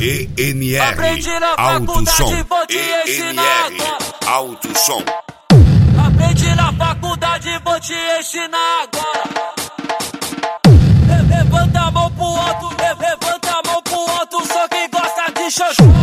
ENR Aprendi na Alto Som. faculdade, vou te ensinar ENR agora. Alto Som. Aprendi na faculdade, vou te ensinar agora. Levanta a mão pro alto, levanta a mão pro alto, só quem gosta de xoxô.